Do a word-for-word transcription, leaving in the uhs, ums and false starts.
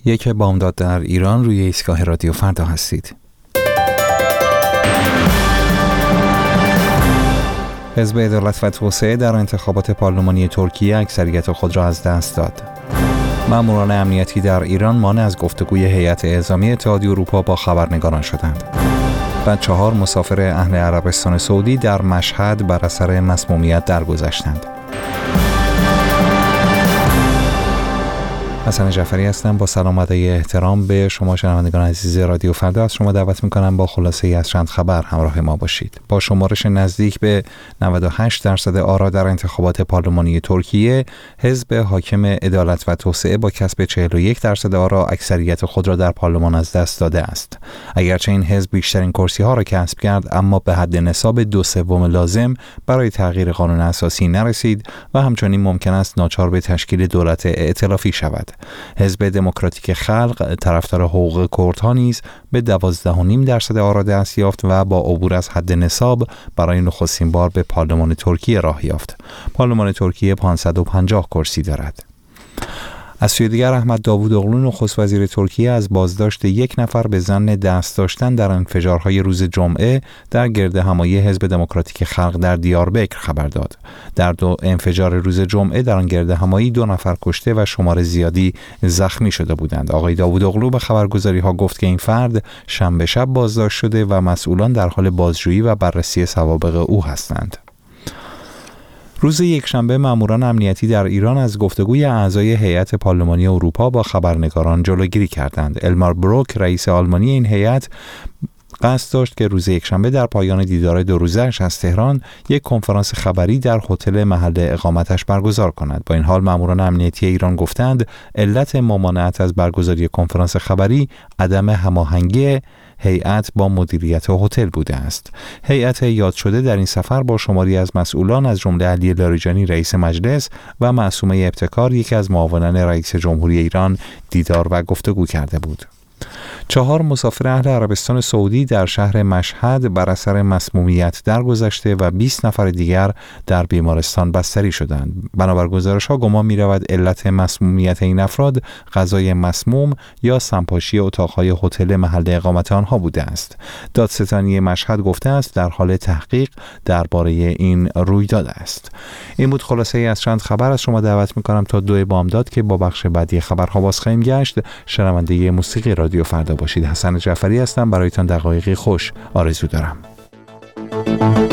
یک بامداد در ایران، روی ایستگاه رادیو فردا هستید. حزب عدالت و توسعه در انتخابات پارلمانی ترکیه اکثریت خود را از دست داد. ماموران امنیتی در ایران مانع از گفتگوی هیئت اعزامی اتحادیه اروپا با خبرنگاران شدند. و چهار مسافر اهل عربستان سعودی در مشهد بر اثر مسمومیت درگذشتند. حسن جعفری هستم. با سلام و احترام به شما شنوندگان عزیز رادیو فردا از شما دعوت می‌کنم با خلاصه ای از چند خبر همراه ما باشید. با شمارش نزدیک به نود و هشت درصد آرا در انتخابات پارلمانی ترکیه، حزب حاکم عدالت و توسعه با کسب چهل و یک درصد آرا اکثریت خود را در پارلمان از دست داده است. اگرچه این حزب بیشترین کرسی‌ها را کسب کرد، اما به حد نصاب دو سوم لازم برای تغییر قانون اساسی نرسید و همچنین ممکن است ناچار به تشکیل دولت ائتلافی شود. حزب دموکراتیک خلق طرفدار حقوق کردها نیز به دوازده و نیم درصد آرا دست یافت و با عبور از حد نصاب برای نخستین بار به پارلمان ترکیه راه یافت. پارلمان ترکیه پانصد و پنجاه کرسی دارد. از سوی دیگر احمد داوودوغلو نخست وزیر ترکیه از بازداشت یک نفر به ظن دست داشتن در انفجارهای روز جمعه در گردهمایی حزب دموکراتیک خلق در دیاربکر خبر داد. در دو انفجار روز جمعه در آن گردهمایی دو نفر کشته و شمار زیادی زخمی شده بودند. آقای داوودوغلو به خبرگزاری‌ها گفت که این فرد شنبه شب بازداشت شده و مسئولان در حال بازجویی و بررسی سوابق او هستند. روز یکشنبه ماموران امنیتی در ایران از گفتگوی اعضای هیئت پارلمانی اروپا با خبرنگاران جلوگیری کردند. المار بروک رئیس آلمانی این هیئت قصد داشت که روز یکشنبه در پایان دیدار دو روزه‌اش از تهران یک کنفرانس خبری در هتل محل اقامتش برگزار کند. با این حال ماموران امنیتی ایران گفتند علت ممانعت از برگزاری کنفرانس خبری عدم هماهنگی هیئت با مدیریت هتل بوده است. هیئت یاد شده در این سفر با شماری از مسئولان از جمله علی لاریجانی رئیس مجلس و معصومه ابتکار یکی از معاونان رئیس جمهوری ایران دیدار و گفتگو کرده بود. چهار مسافر اهل عربستان سعودی در شهر مشهد بر اثر مسمومیت درگذشته و بیست نفر دیگر در بیمارستان بستری شدند. بنابر گزارش‌ها گمان می‌رود علت مسمومیت این افراد غذای مسموم یا سمپاشی اتاق‌های هتل محل اقامت آنها بوده است. دادستانی مشهد گفته است در حال تحقیق درباره این رویداد است. این بود خلاصه ای از چند خبر. از شما دعوت می‌کنم تا دو بامداد که با بخش بعدی خبرها باز خواهیم گشت شنونده موسیقی رادیو فردا باشید. حسن جعفری هستم. برایتان دقایقی خوش آرزو دارم.